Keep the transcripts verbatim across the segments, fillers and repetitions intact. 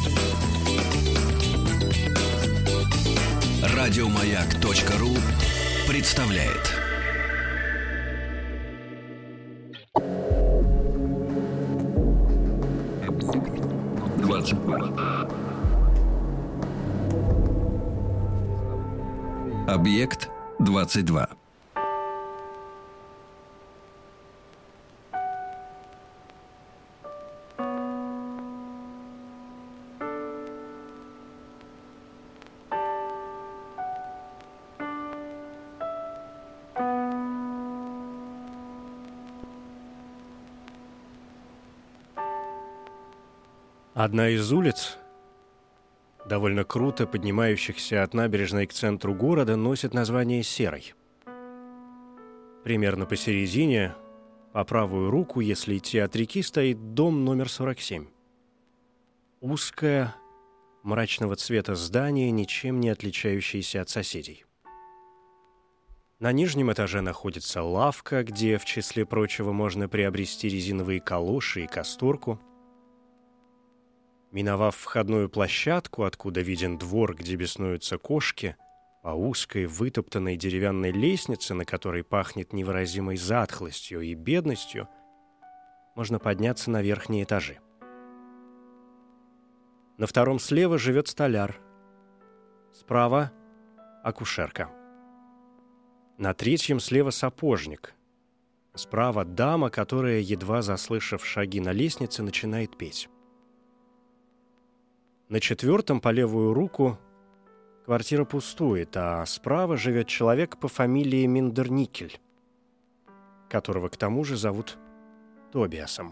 Радиомаяк.ру представляет. двадцать два. Объект двадцать два. Одна из улиц, довольно круто поднимающихся от набережной к центру города, носит название Серой. Примерно посередине, по правую руку, если идти от реки, стоит дом номер сорок семь. Узкое, мрачного цвета здание, ничем не отличающееся от соседей. На нижнем этаже находится лавка, где, в числе прочего, можно приобрести резиновые калоши и касторку. Миновав входную площадку, откуда виден двор, где беснуются кошки, по узкой вытоптанной деревянной лестнице, на которой пахнет невыразимой затхлостью и бедностью, можно подняться на верхние этажи. На втором слева живет столяр. Справа — акушерка. На третьем слева сапожник. Справа дама, которая, едва заслышав шаги на лестнице, начинает петь. На четвертом, по левую руку, квартира пустует, а справа живет человек по фамилии Миндерникель, которого к тому же зовут Тобиасом.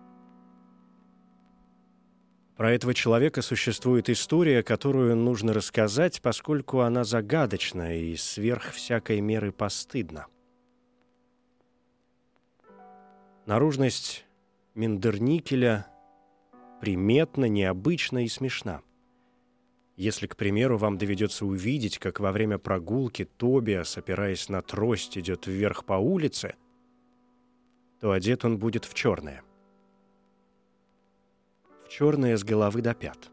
Про этого человека существует история, которую нужно рассказать, поскольку она загадочна и сверх всякой меры постыдна. Наружность Миндерникеля приметна, необычна и смешна. Если, к примеру, вам доведется увидеть, как во время прогулки Тобиас, опираясь на трость, идет вверх по улице, то одет он будет в черное. В черное с головы до пят.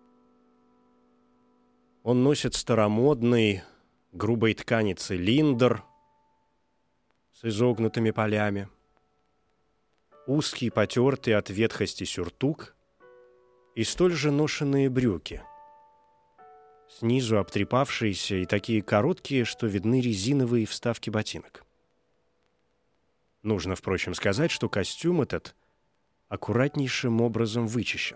Он носит старомодный, грубой ткани цилиндр с изогнутыми полями, узкий, потертый от ветхости сюртук и столь же ношенные брюки, снизу обтрепавшиеся и такие короткие, что видны резиновые вставки ботинок. Нужно, впрочем, сказать, что костюм этот аккуратнейшим образом вычищен.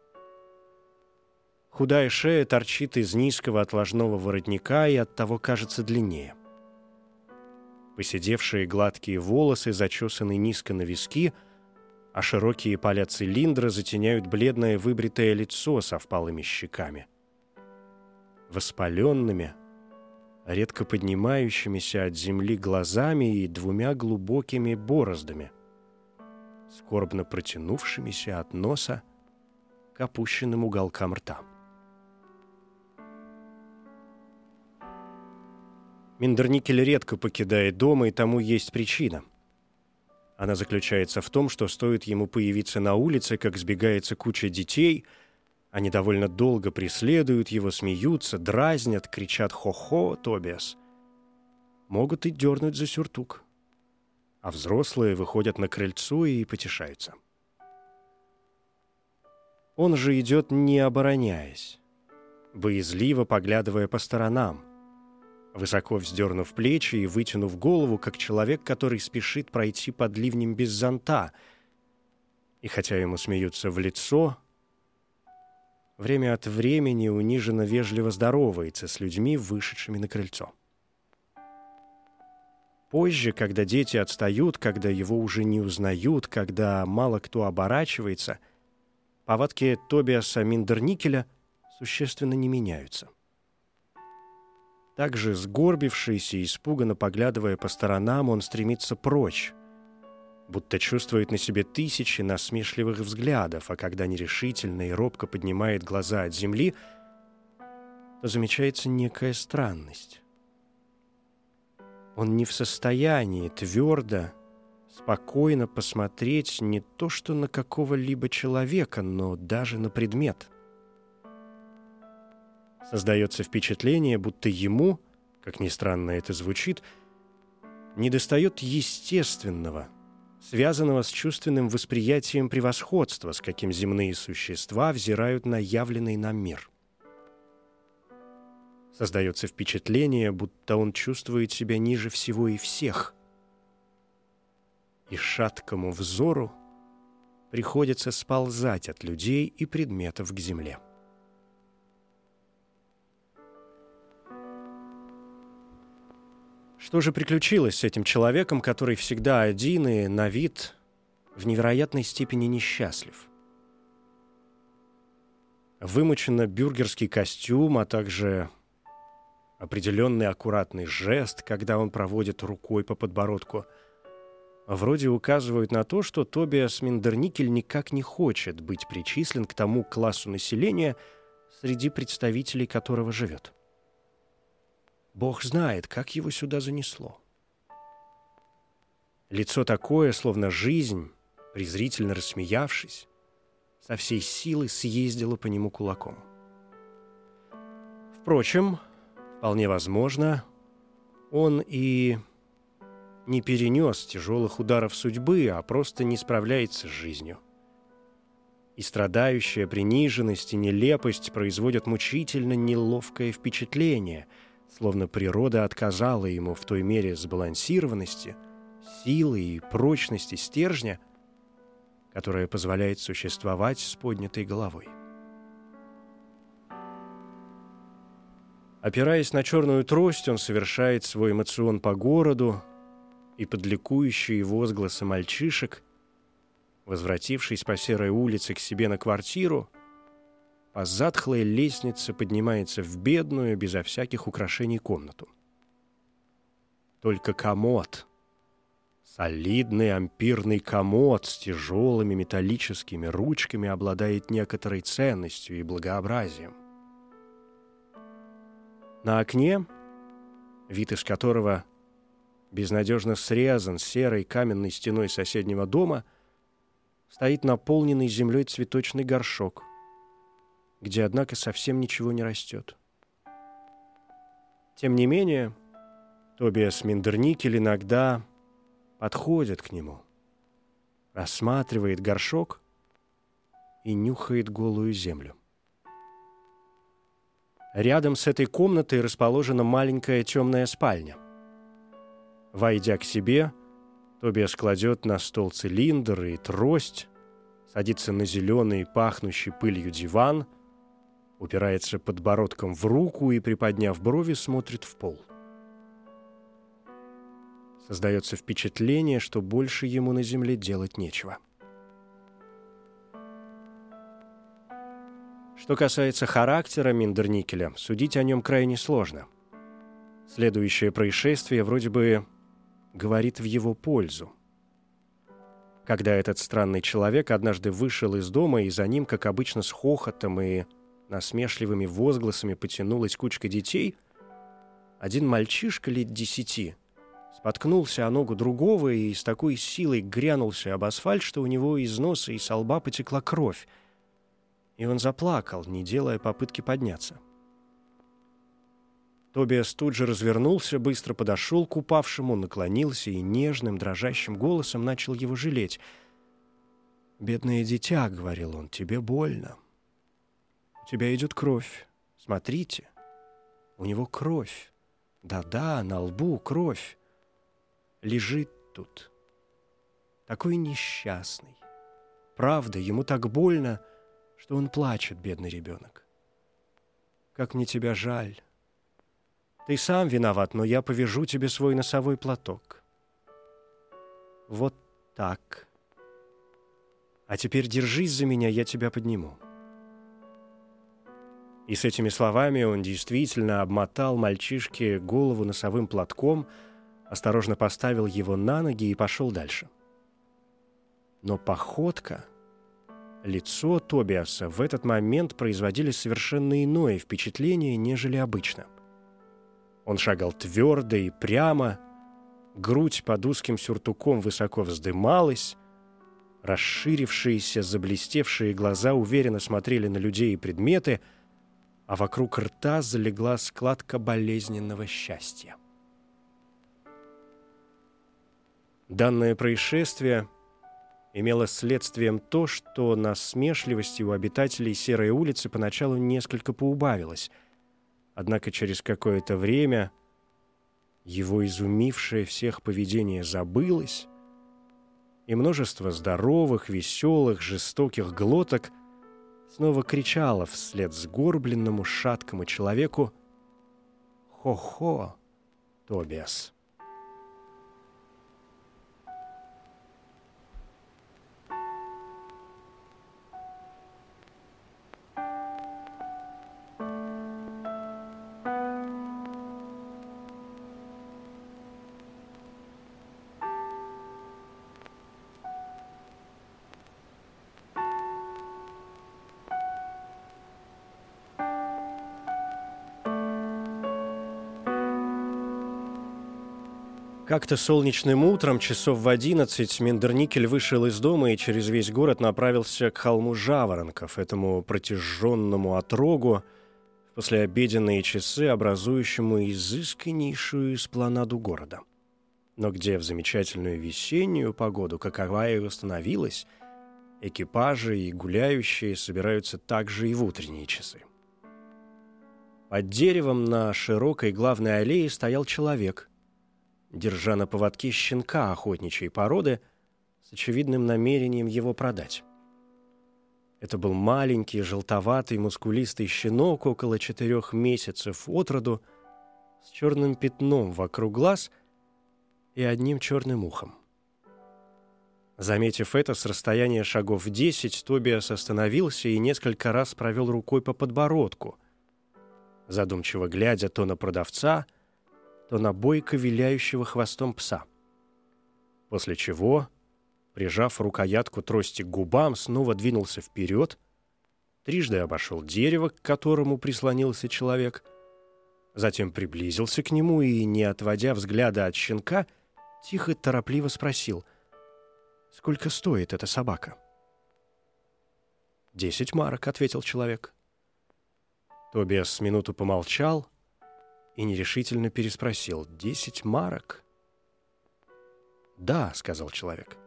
Худая шея торчит из низкого отложного воротника и оттого кажется длиннее. Поседевшие гладкие волосы зачесаны низко на виски, а широкие поля цилиндра затеняют бледное выбритое лицо со впалыми щеками, воспаленными, редко поднимающимися от земли глазами и двумя глубокими бороздами, скорбно протянувшимися от носа к опущенным уголкам рта. Миндерникель редко покидает дом, и тому есть причина. Она заключается в том, что стоит ему появиться на улице, как сбегается куча детей, они довольно долго преследуют его, смеются, дразнят, кричат «Хо-хо, Тобиас!», могут и дернуть за сюртук, а взрослые выходят на крыльцо и потешаются. Он же идет, не обороняясь, боязливо поглядывая по сторонам, высоко вздернув плечи и вытянув голову, как человек, который спешит пройти под ливнем без зонта. И хотя ему смеются в лицо, время от времени униженно вежливо здоровается с людьми, вышедшими на крыльцо. Позже, когда дети отстают, когда его уже не узнают, когда мало кто оборачивается, повадки Тобиаса Миндерникеля существенно не меняются. Также, сгорбившись и испуганно поглядывая по сторонам, он стремится прочь, будто чувствует на себе тысячи насмешливых взглядов, а когда нерешительно и робко поднимает глаза от земли, то замечается некая странность. Он не в состоянии твердо, спокойно посмотреть не то что на какого-либо человека, но даже на предмет. Создается впечатление, будто ему, как ни странно это звучит, недостает естественного, связанного с чувственным восприятием превосходства, с каким земные существа взирают на явленный нам мир. Создается впечатление, будто он чувствует себя ниже всего и всех. И шаткому взору приходится сползать от людей и предметов к земле. Что же приключилось с этим человеком, который всегда один и на вид в невероятной степени несчастлив? Вымученно бюргерский костюм, а также определенный аккуратный жест, когда он проводит рукой по подбородку, вроде указывают на то, что Тобиас Миндерникель никак не хочет быть причислен к тому классу населения, среди представителей которого живет. Бог знает, как его сюда занесло. Лицо такое, словно жизнь, презрительно рассмеявшись, со всей силы съездила по нему кулаком. Впрочем, вполне возможно, он и не перенес тяжелых ударов судьбы, а просто не справляется с жизнью. И страдающая приниженность и нелепость производят мучительно неловкое впечатление, словно природа отказала ему в той мере сбалансированности, силы и прочности стержня, которая позволяет существовать с поднятой головой. Опираясь на черную трость, он совершает свой эмоцион по городу, и под ликующие возгласы мальчишек, возвратившись по серой улице к себе на квартиру, по затхлой лестнице поднимается в бедную, безо всяких украшений комнату. Только комод, солидный ампирный комод с тяжелыми металлическими ручками обладает некоторой ценностью и благообразием. На окне, вид из которого безнадежно срезан серой каменной стеной соседнего дома, стоит наполненный землей цветочный горшок, где, однако, совсем ничего не растет. Тем не менее, Тобиас Миндерникель иногда подходит к нему, рассматривает горшок и нюхает голую землю. Рядом с этой комнатой расположена маленькая темная спальня. Войдя к себе, Тобиас кладет на стол цилиндр и трость, садится на зеленый, пахнущий пылью диван, упирается подбородком в руку и, приподняв брови, смотрит в пол. Создается впечатление, что больше ему на земле делать нечего. Что касается характера Миндерникеля, судить о нем крайне сложно. Следующее происшествие вроде бы говорит в его пользу. Когда этот странный человек однажды вышел из дома, и за ним, как обычно, с хохотом и насмешливыми возгласами потянулась кучка детей, один мальчишка лет десяти споткнулся о ногу другого и с такой силой грянулся об асфальт, что у него из носа и со лба потекла кровь, и он заплакал, не делая попытки подняться. Тобиас тут же развернулся, быстро подошел к упавшему, наклонился и нежным, дрожащим голосом начал его жалеть. «Бедное дитя», — говорил он, — «тебе больно. У тебя идет кровь. Смотрите, у него кровь. Да-да, на лбу кровь. Лежит тут. Такой несчастный. Правда, ему так больно, что он плачет, бедный ребенок. Как мне тебя жаль. Ты сам виноват, но я повяжу тебе свой носовой платок. Вот так. А теперь держись за меня, я тебя подниму». И с этими словами он действительно обмотал мальчишке голову носовым платком, осторожно поставил его на ноги и пошел дальше. Но походка, лицо Тобиаса в этот момент производили совершенно иное впечатление, нежели обычно. Он шагал твердо и прямо, грудь под узким сюртуком высоко вздымалась, расширившиеся, заблестевшие глаза уверенно смотрели на людей и предметы, а вокруг рта залегла складка болезненного счастья. Данное происшествие имело следствием то, что насмешливости у обитателей Серой улицы поначалу несколько поубавилось, однако через какое-то время его изумившее всех поведение забылось, и множество здоровых, веселых, жестоких глоток снова кричало вслед сгорбленному, шаткому человеку: «Хо-хо, Тобиас!» Как-то солнечным утром, часов в одиннадцать, Миндерникель вышел из дома и через весь город направился к холму Жаворонков, этому протяженному отрогу, в послеобеденные часы, образующему изысканнейшую эспланаду города. Но где в замечательную весеннюю погоду, каковая и установилась, экипажи и гуляющие собираются также и в утренние часы. Под деревом на широкой главной аллее стоял человек, держа на поводке щенка охотничьей породы с очевидным намерением его продать. Это был маленький, желтоватый, мускулистый щенок около четырех месяцев от роду, с черным пятном вокруг глаз и одним черным ухом. Заметив это с расстояния шагов в десять, Тобиас остановился и несколько раз провел рукой по подбородку, задумчиво глядя то на продавца, то на бойко виляющего хвостом пса. После чего, прижав рукоятку трости к губам, снова двинулся вперед, трижды обошел дерево, к которому прислонился человек, затем приблизился к нему и, не отводя взгляда от щенка, тихо и торопливо спросил: «Сколько стоит эта собака?» «Десять марок», — ответил человек. Тобиас с минуту помолчал и нерешительно переспросил: «Десять марок?» «Да», — сказал человек.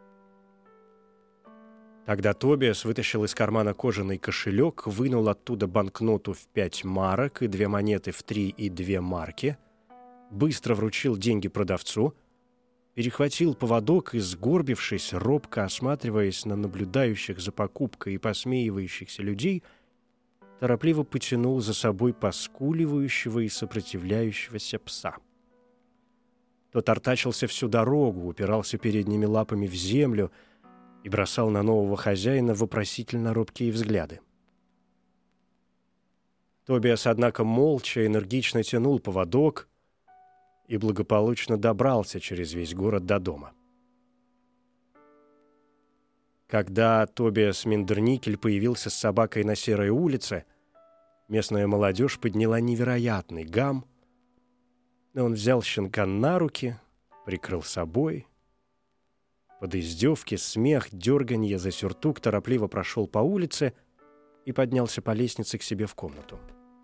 Тогда Тобиас вытащил из кармана кожаный кошелек, вынул оттуда банкноту в пять марок и две монеты в три и две марки, быстро вручил деньги продавцу, перехватил поводок и, сгорбившись, робко осматриваясь на наблюдающих за покупкой и посмеивающихся людей, торопливо потянул за собой поскуливающего и сопротивляющегося пса. Тот артачился всю дорогу, упирался передними лапами в землю и бросал на нового хозяина вопросительно робкие взгляды. Тобиас, однако, молча, энергично тянул поводок и благополучно добрался через весь город до дома. Когда Тобиас Миндерникель появился с собакой на Серой улице, местная молодежь подняла невероятный гам, но он взял щенка на руки, прикрыл собой. Под издевки, смех, дерганье за сюртук торопливо прошел по улице и поднялся по лестнице к себе в комнату.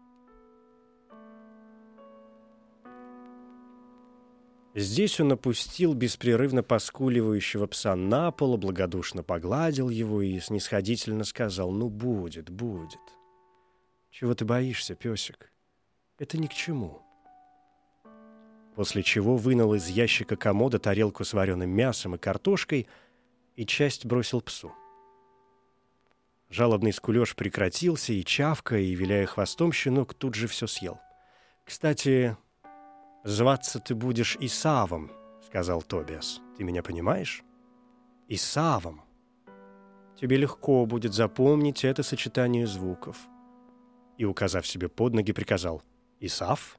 Здесь он опустил беспрерывно поскуливающего пса на пол, благодушно погладил его и снисходительно сказал: «Ну, будет, будет. Чего ты боишься, песик? Это ни к чему». После чего вынул из ящика комода тарелку с вареным мясом и картошкой и часть бросил псу. Жалобный скулеж прекратился, и, чавкая и виляя хвостом, щенок тут же все съел. «Кстати, зваться ты будешь Исавом», — сказал Тобиас. «Ты меня понимаешь? Исавом. Тебе легко будет запомнить это сочетание звуков». И, указав себе под ноги, приказал: «Исав».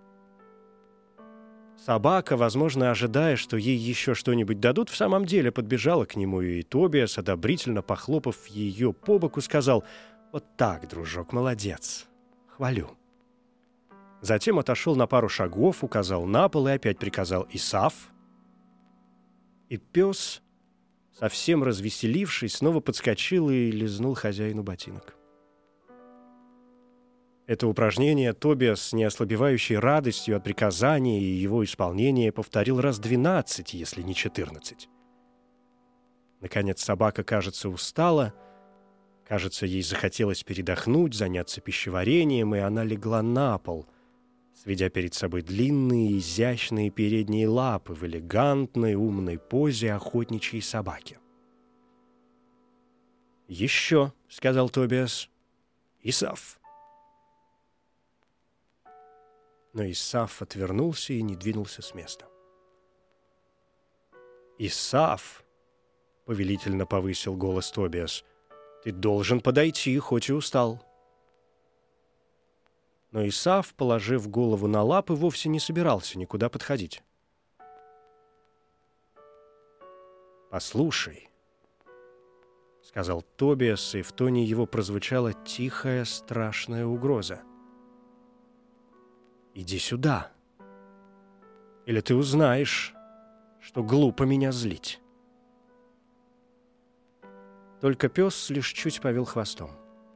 Собака, возможно, ожидая, что ей еще что-нибудь дадут, в самом деле подбежала к нему, и Тобиас, одобрительно похлопав ее по боку, сказал: «Вот так, дружок, молодец. Хвалю». Затем отошел на пару шагов, указал на пол и опять приказал: «Исав». И пес, совсем развеселившись, снова подскочил и лизнул хозяину ботинок. Это упражнение Тобиас с неослабевающей радостью от приказания и его исполнения повторил раз двенадцать, если не четырнадцать. Наконец собака, кажется, устала. Кажется, ей захотелось передохнуть, заняться пищеварением, и она легла на пол, сведя перед собой длинные, изящные передние лапы в элегантной, умной позе охотничьей собаки. «Еще», — сказал Тобиас, — «Исаф». Но Исаф отвернулся и не двинулся с места. «Исаф», — повелительно повысил голос Тобиас, — «ты должен подойти, хоть и устал». Но Исаф, положив голову на лапы, вовсе не собирался никуда подходить. «Послушай», — сказал Тобиас, и в тоне его прозвучала тихая, страшная угроза. «Иди сюда, или ты узнаешь, что глупо меня злить». Только пес лишь чуть повел хвостом.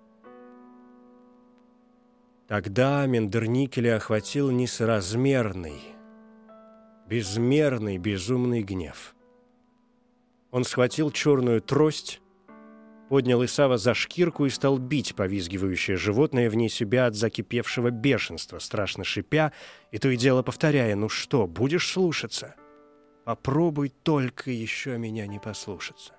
Тогда Мендерникеля охватил несоразмерный, безмерный, безумный гнев. Он схватил черную трость, поднял Исава за шкирку и стал бить повизгивающее животное вне себя от закипевшего бешенства, страшно шипя, и то и дело повторяя: «Ну что, будешь слушаться? Попробуй только еще меня не послушаться».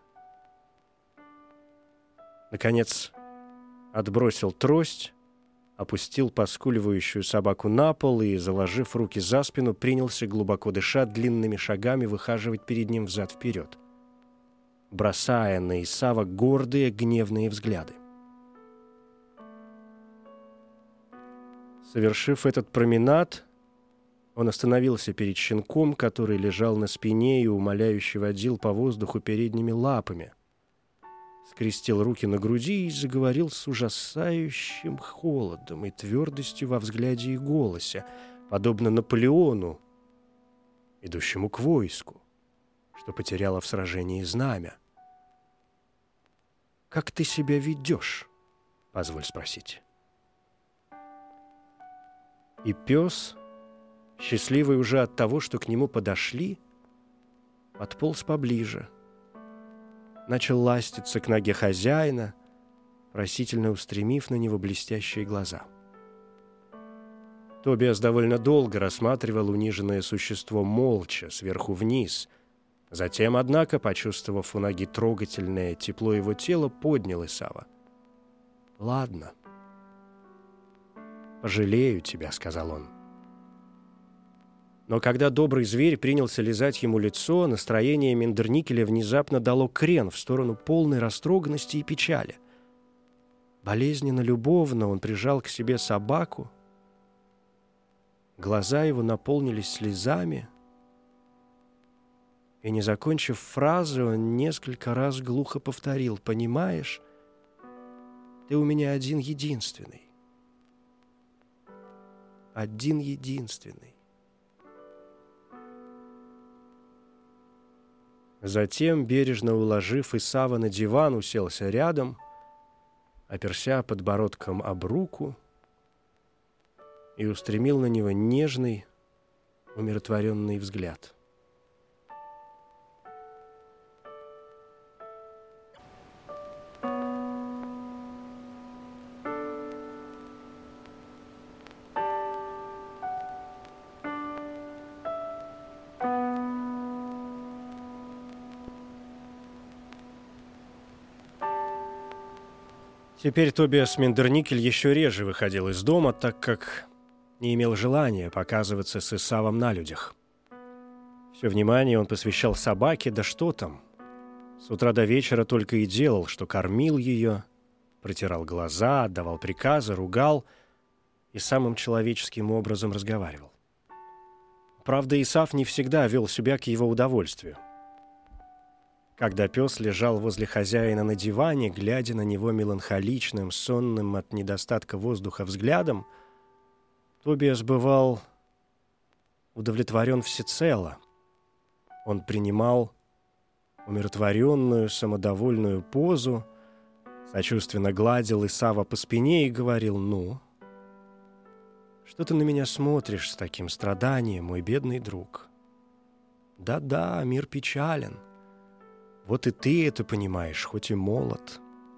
Наконец отбросил трость, опустил поскуливающую собаку на пол и, заложив руки за спину, принялся, глубоко дыша, длинными шагами выхаживать перед ним взад-вперед, бросая на Исава гордые, гневные взгляды. Совершив этот променад, он остановился перед щенком, который лежал на спине и умоляюще водил по воздуху передними лапами, скрестил руки на груди и заговорил с ужасающим холодом и твердостью во взгляде и голосе, подобно Наполеону, идущему к войску, что потеряло в сражении знамя. «Как ты себя ведешь?» — позволь спросить. И пес, счастливый уже от того, что к нему подошли, подполз поближе, начал ластиться к ноге хозяина, просительно устремив на него блестящие глаза. Тобиас довольно долго рассматривал униженное существо молча, сверху вниз. Затем, однако, почувствовав у ноги трогательное тепло его тела, поднял Исава. «Ладно. Пожалею тебя», — сказал он. Но когда добрый зверь принялся лизать ему лицо, настроение Мендерникеля внезапно дало крен в сторону полной растроганности и печали. Болезненно любовно он прижал к себе собаку. Глаза его наполнились слезами, и, не закончив фразы, он несколько раз глухо повторил: «Понимаешь, ты у меня один единственный. Один единственный». Затем, бережно уложив Исава на диван, уселся рядом, оперся подбородком об руку и устремил на него нежный, умиротворенный взгляд. Теперь Тобиас Мендерникель еще реже выходил из дома, так как не имел желания показываться с Исавом на людях. Все внимание он посвящал собаке, да что там. С утра до вечера только и делал, что кормил ее, протирал глаза, отдавал приказы, ругал и самым человеческим образом разговаривал. Правда, Исав не всегда вел себя к его удовольствию. Когда пес лежал возле хозяина на диване, глядя на него меланхоличным, сонным от недостатка воздуха взглядом, Тобиас бывал удовлетворен всецело. Он принимал умиротворенную, самодовольную позу, сочувственно гладил Исава по спине и говорил: «Ну, Что ты на меня смотришь с таким страданием, мой бедный друг? Да-да, мир печален. Вот и ты это понимаешь, хоть и молод.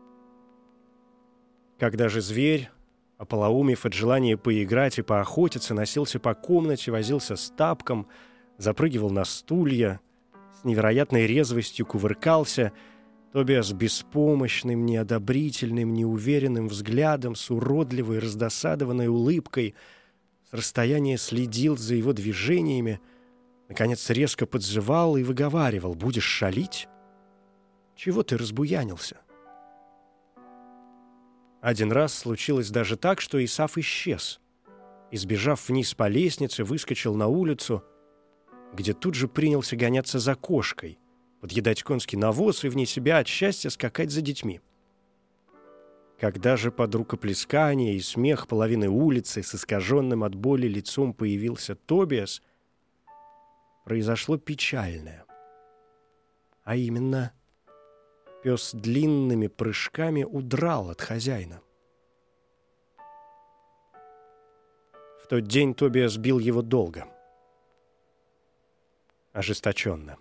Когда же зверь, ополоумев от желания поиграть и поохотиться, носился по комнате, возился с тапком, запрыгивал на стулья, с невероятной резвостью кувыркался, Тобиас беспомощным, неодобрительным, неуверенным взглядом, с уродливой, раздосадованной улыбкой с расстояния следил за его движениями, наконец резко подживал и выговаривал: «Будешь шалить? Чего ты разбуянился?» Один раз случилось даже так, что Исав исчез. Избежав вниз по лестнице, выскочил на улицу, где тут же принялся гоняться за кошкой, подъедать конский навоз и вне себя от счастья скакать за детьми. Когда же под рукоплескание и смех половины улицы с искаженным от боли лицом появился Тобиас, произошло печальное. А именно, пес длинными прыжками удрал от хозяина. В тот день Тобиас бил его долго, ожесточенно.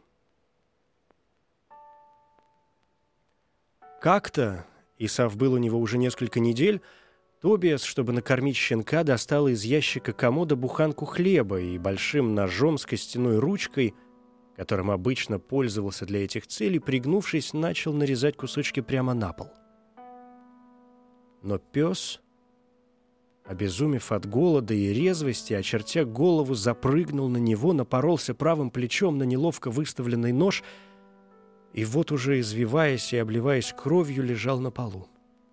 Как-то, Исав был у него уже несколько недель, Тобиас, чтобы накормить щенка, достал из ящика комода буханку хлеба и большим ножом с костяной ручкой, которым обычно пользовался для этих целей, пригнувшись, начал нарезать кусочки прямо на пол. Но пес, обезумев от голода и резвости, очертя голову, запрыгнул на него, напоролся правым плечом на неловко выставленный нож и вот уже, извиваясь и обливаясь кровью, лежал на полу.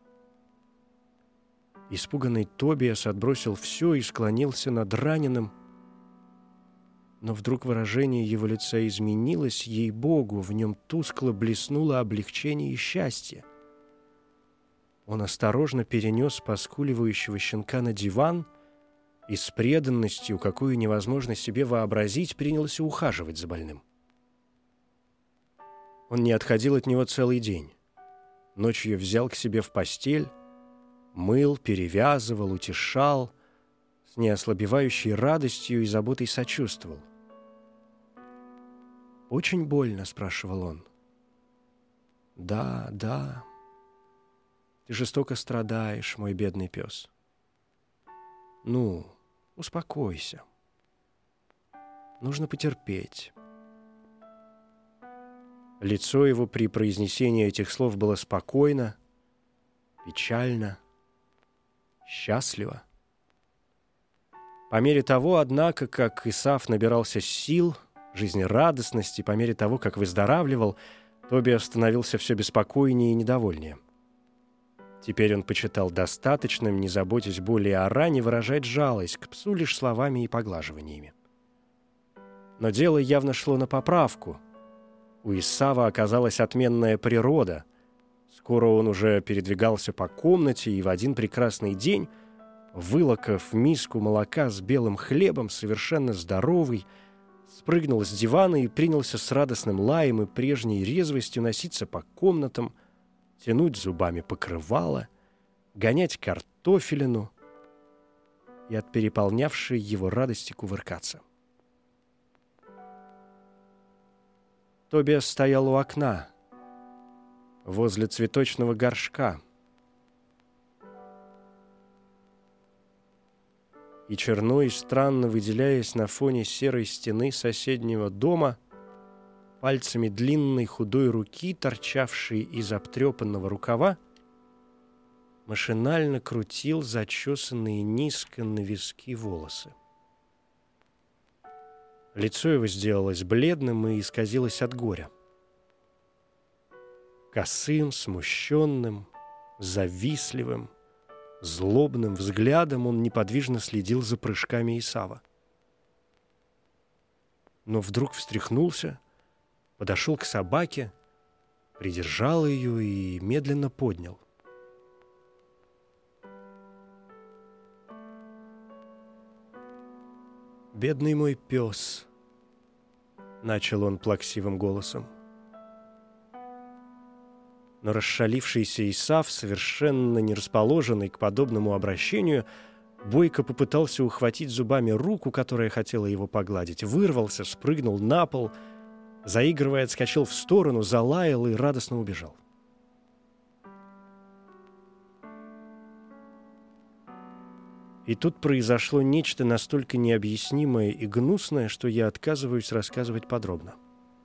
Испуганный Тобиас отбросил все и склонился над раненым, но вдруг выражение его лица изменилось, ей-богу, в нем тускло блеснуло облегчение и счастье. Он осторожно перенес поскуливающего щенка на диван и с преданностью, какую невозможно себе вообразить, принялся ухаживать за больным. Он не отходил от него целый день. Ночью взял к себе в постель, мыл, перевязывал, утешал, с неослабевающей радостью и заботой сочувствовал. «Очень больно?» — спрашивал он. «Да, да. Ты жестоко страдаешь, мой бедный пес. Ну, успокойся. Нужно потерпеть». Лицо его при произнесении этих слов было спокойно, печально, счастливо. По мере того, однако, как Исав набирался сил, жизнерадостности, по мере того, как выздоравливал, Тобиас становился все беспокойнее и недовольнее. Теперь он почитал достаточным, не заботясь более о ране, выражать жалость к псу лишь словами и поглаживаниями. Но дело явно шло на поправку. У Исава оказалась отменная природа. Скоро он уже передвигался по комнате и в один прекрасный день, вылокав миску молока с белым хлебом, совершенно здоровый, спрыгнул с дивана и принялся с радостным лаем и прежней резвостью носиться по комнатам, тянуть зубами покрывало, гонять картофелину и от переполнявшей его радости кувыркаться. Тобиас стоял у окна, возле цветочного горшка, и черной, странно выделяясь на фоне серой стены соседнего дома, пальцами длинной худой руки, торчавшей из обтрепанного рукава, машинально крутил зачесанные низко на виски волосы. Лицо его сделалось бледным и исказилось от горя. Косым, смущенным, завистливым, злобным взглядом он неподвижно следил за прыжками Исава. Но вдруг встряхнулся, подошел к собаке, придержал ее и медленно поднял. «Бедный мой пес», — начал он плаксивым голосом. Но расшалившийся Исав, совершенно не расположенный к подобному обращению, Бойко попытался ухватить зубами руку, которая хотела его погладить, вырвался, спрыгнул на пол, заигрывая, отскочил в сторону, залаял и радостно убежал. И тут произошло нечто настолько необъяснимое и гнусное, что я отказываюсь рассказывать подробно.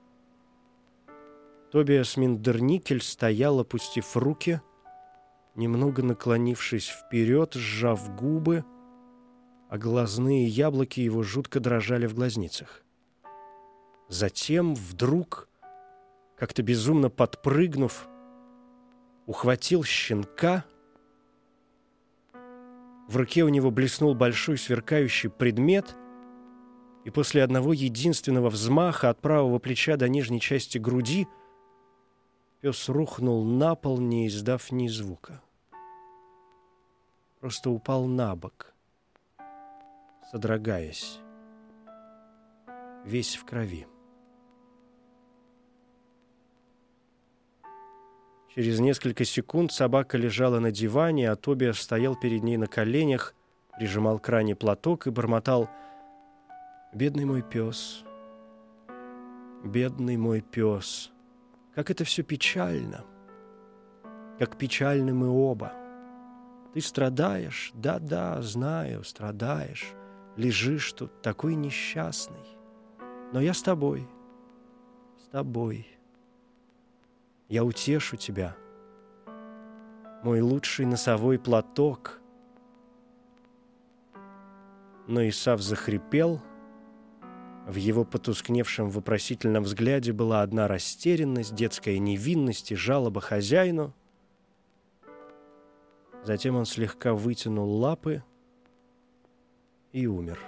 Тобиас Миндерникель стоял, опустив руки, немного наклонившись вперед, сжав губы, а глазные яблоки его жутко дрожали в глазницах. Затем вдруг, как-то безумно подпрыгнув, ухватил щенка. В руке у него блеснул большой сверкающий предмет, и после одного единственного взмаха от правого плеча до нижней части груди пес рухнул на пол, не издав ни звука. Просто упал на бок, содрогаясь, весь в крови. Через несколько секунд собака лежала на диване, а Тобиас стоял перед ней на коленях, прижимал к ране платок и бормотал: «Бедный мой пес, бедный мой пес, как это все печально, как печальны мы оба. Ты страдаешь, да-да, знаю, страдаешь, лежишь тут такой несчастный, но я с тобой, с тобой». Я утешу тебя, мой лучший носовой платок. Но Исав захрипел. В его потускневшем вопросительном взгляде была одна растерянность, детская невинность и жалоба хозяину. Затем он слегка вытянул лапы и умер.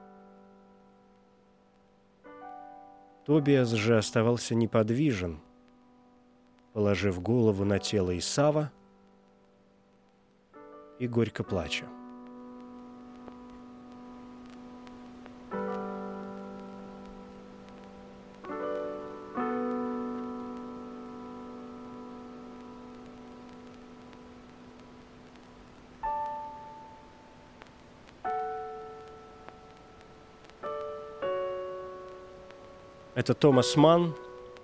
Тобиас же оставался неподвижен, положив голову на тело Исава и горько плача. Это Томас Манн.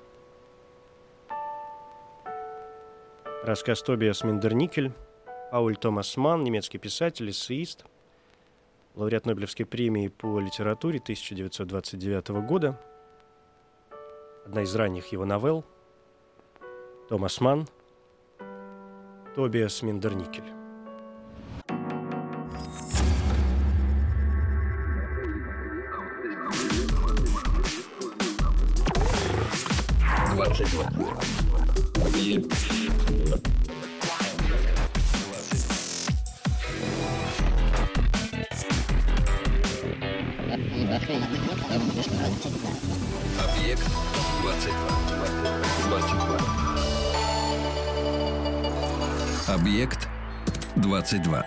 Рассказ Тобиас Миндерникель. Пауль Томас Манн, немецкий писатель, эссеист, лауреат Нобелевской премии по литературе тысяча девятьсот двадцать девятого года. Одна из ранних его новелл. Томас Манн. Тобиас Миндерникель. двадцать два. Объект двадцать два. двадцать два. Объект двадцать два.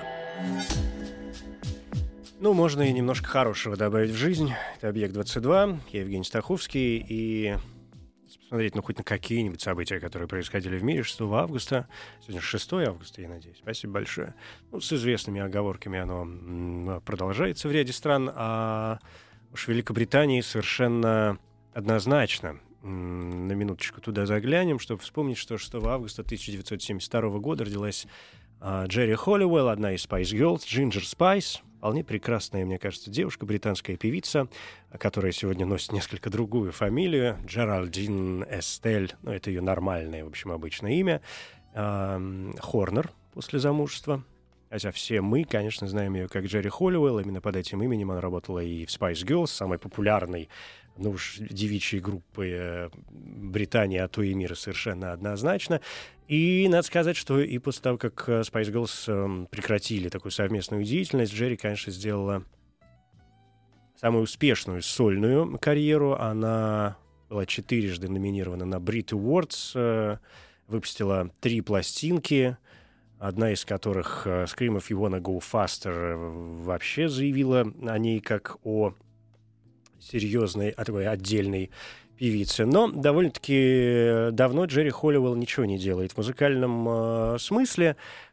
Ну, можно и немножко хорошего добавить в жизнь. Это «Объект двадцать два». Я Евгений Стаховский. И посмотреть, ну, хоть на какие-нибудь события, которые происходили в мире шестого августа. Сегодня шестого августа, я надеюсь. Спасибо большое. Ну, с известными оговорками оно продолжается в ряде стран. А уж в Великобритании совершенно однозначно. На минуточку туда заглянем, чтобы вспомнить, что шестого августа тысяча девятьсот семьдесят второго года родилась а, Джерри Холлиуэлл, одна из Spice Girls, Ginger Spice. Вполне прекрасная, мне кажется, девушка, британская певица, которая сегодня носит несколько другую фамилию. Джеральдин Эстель, ну, это ее нормальное, в общем, обычное имя. Эм, Хорнер после замужества. Хотя все мы, конечно, знаем ее как Джерри Холлиуэлл. Именно под этим именем она работала и в Spice Girls, самой популярной, ну уж девичьей группы э, Британии, а то и мира совершенно однозначно. И надо сказать, что и после того, как Spice Girls э, прекратили такую совместную деятельность, Джерри, конечно, сделала самую успешную сольную карьеру. Она была четырежды номинирована на Brit Awards, э, выпустила три пластинки, одна из которых, uh, Scream If You Wanna Go Faster, вообще заявила о ней как о серьезной, а такой отдельной певице. Но довольно-таки давно Джерри Холлиуэлл ничего не делает в музыкальном uh, смысле.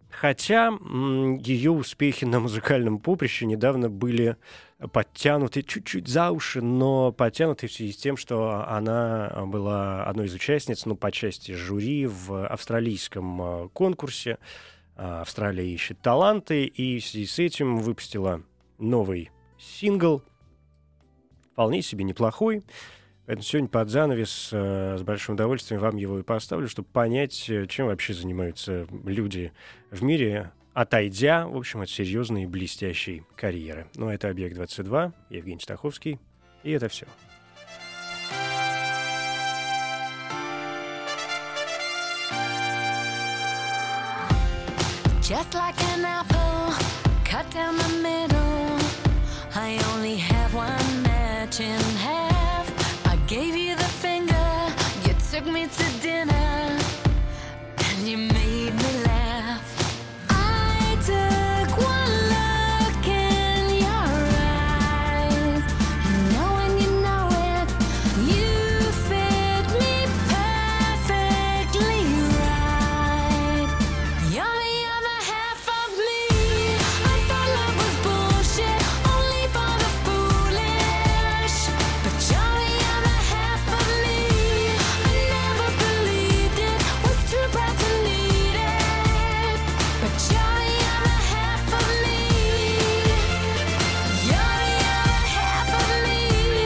Хотя м, ее успехи на музыкальном поприще недавно были подтянуты чуть-чуть за уши, но подтянуты в связи с тем, что она была одной из участниц, ну, по части жюри в австралийском э, конкурсе. Австралия ищет таланты, и в связи с этим выпустила новый сингл, вполне себе неплохой. Поэтому сегодня под занавес э, с большим удовольствием вам его и поставлю, чтобы понять, чем вообще занимаются люди в мире, отойдя, в общем, от серьезной и блестящей карьеры. Ну, это «Объект двадцать два», Евгений Стаховский, и это все. Just like an apple, cut down the middle. I only have one match in half. I gave you the finger, you took me to dinner, and you made me laugh. I took one look in your eyes. You know and you know it. You fit me perfectly right. You're the other half of me. I thought love was bullshit, only for the foolish. But you're the other half of me. I never believed it, was too proud to need it. But you're the other half of me. You're the other half of me.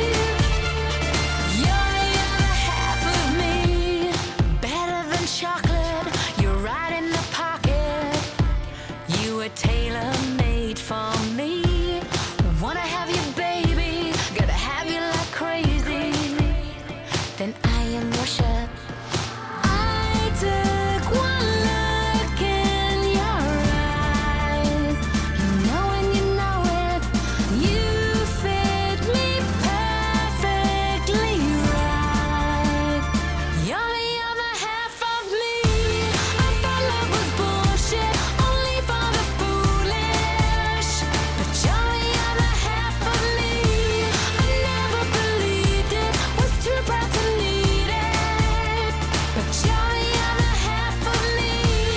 You're the other half of me. Better than chocolate, you're right in the pocket. You were tailor-made for me. Wanna have you, baby, gotta have you like crazy. Then I am your shirt. I took one look in your eyes. You know and you know it. You fit me perfectly right. You're the other half of me. I thought love was bullshit, only for the foolish. But you're the other half of me. I never believed it, was too proud to need it. But you're the other half of me.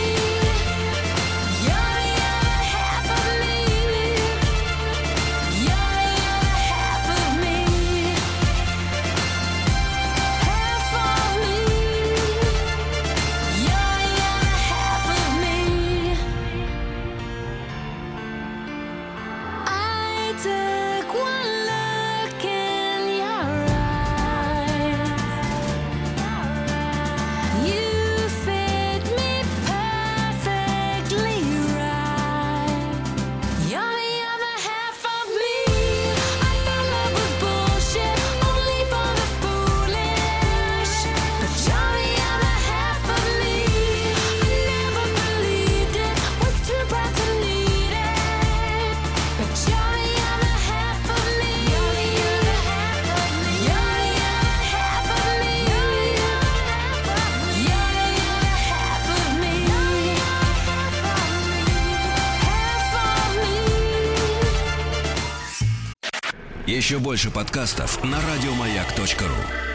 You're the other half of me. You're the other half of me. Half of me. You're the other half of me. I took one look in your eyes. You fit me perfectly right. You're the other half of me. I thought love was bullshit, only for the foolish. But you're the other half of me. I never believed it, was too proud to need it. But you're the other half of me. You're the other half of me. You're the other half of me. You're the other half of me. Half of me. Еще больше подкастов на радиомаяк точка ру.